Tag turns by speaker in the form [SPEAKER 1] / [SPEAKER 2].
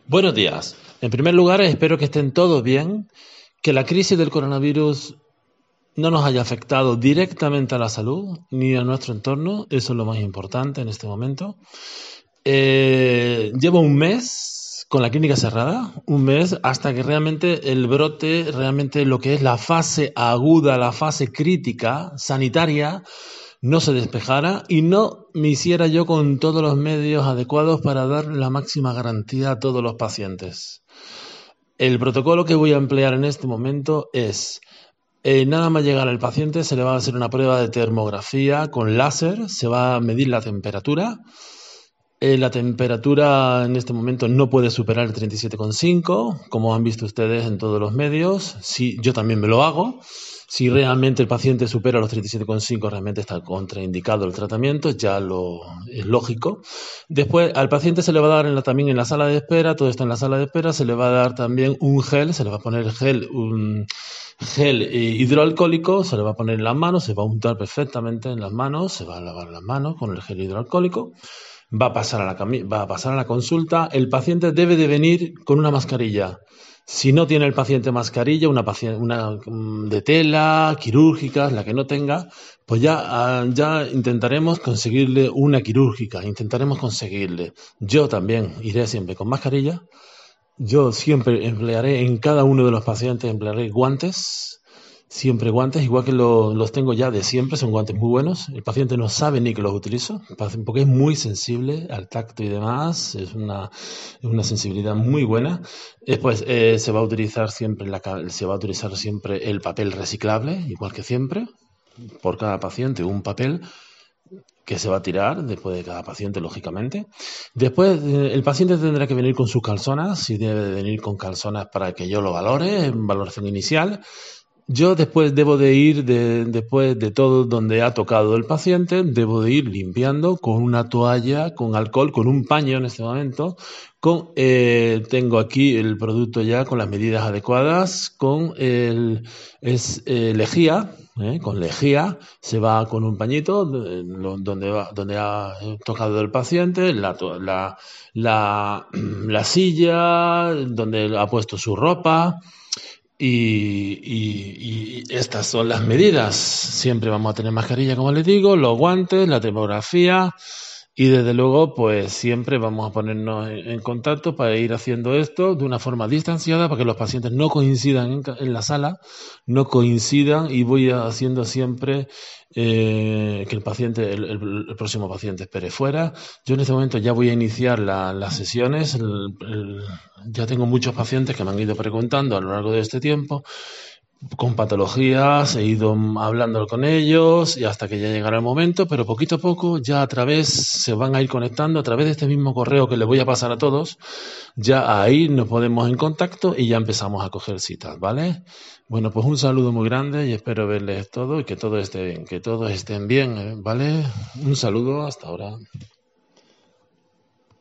[SPEAKER 1] Buenos días. En primer lugar, espero que estén todos bien, que la crisis del coronavirus no nos haya afectado directamente a la salud ni a nuestro entorno. Eso es lo más importante en este momento. Llevo un mes con la clínica cerrada, un mes hasta que realmente el brote, realmente lo que es la fase aguda, la fase crítica sanitaria, no se despejara y no me hiciera yo con todos los medios adecuados para dar la máxima garantía a todos los pacientes. El protocolo que voy a emplear en este momento es, nada más llegar al paciente, se le va a hacer una prueba de termografía con láser, se va a medir la temperatura. La temperatura en este momento no puede superar el 37,5, como han visto ustedes en todos los medios. Sí, yo también me lo hago. Si realmente el paciente supera los 37,5, realmente está contraindicado el tratamiento, es lógico. Después, al paciente se le va a dar también en la sala de espera, todo esto en la sala de espera, se le va a dar también un gel, se le va a poner un gel hidroalcohólico, se le va a poner en las manos, se va a untar perfectamente en las manos, se va a lavar las manos con el gel hidroalcohólico. Va a pasar a la consulta. El paciente debe de venir con una mascarilla. Si no tiene el paciente mascarilla, una de tela, quirúrgica, la que no tenga, pues ya intentaremos conseguirle una quirúrgica, intentaremos conseguirle. Yo también iré siempre con mascarilla. Yo siempre emplearé en cada uno de los pacientes, emplearé guantes, siempre guantes, igual que los tengo ya de siempre, son guantes muy buenos. El paciente no sabe ni que los utilizo, porque es muy sensible al tacto y demás, es una sensibilidad muy buena. Después se va a utilizar siempre el papel reciclable, igual que siempre, por cada paciente un papel que se va a tirar después de cada paciente, lógicamente. Después, el paciente tendrá que venir con sus calzonas, si debe de venir con calzonas para que yo lo valore, en valoración inicial. Yo después debo de ir, después de todo donde ha tocado el paciente, debo de ir limpiando con una toalla, con alcohol, con un paño en este momento. Tengo aquí el producto ya con las medidas adecuadas, lejía, con lejía, se va con un pañito donde ha tocado el paciente, la silla, donde ha puesto su ropa. Y estas son las medidas. Siempre vamos a tener mascarilla, como les digo, los guantes, la termografía y desde luego, pues siempre vamos a ponernos en contacto para ir haciendo esto de una forma distanciada para que los pacientes no coincidan en la sala, no coincidan y voy haciendo siempre que el próximo paciente espere fuera. Yo en este momento ya voy a iniciar las sesiones. Ya tengo muchos pacientes que me han ido preguntando a lo largo de este tiempo con patologías, he ido hablando con ellos y hasta que ya llegará el momento, pero poquito a poco ya se van a ir conectando a través de este mismo correo que les voy a pasar a todos. Ya ahí nos ponemos en contacto y ya empezamos a coger citas, ¿vale? Bueno, pues un saludo muy grande y espero verles todo y que todos estén bien, ¿vale? Un saludo, hasta ahora.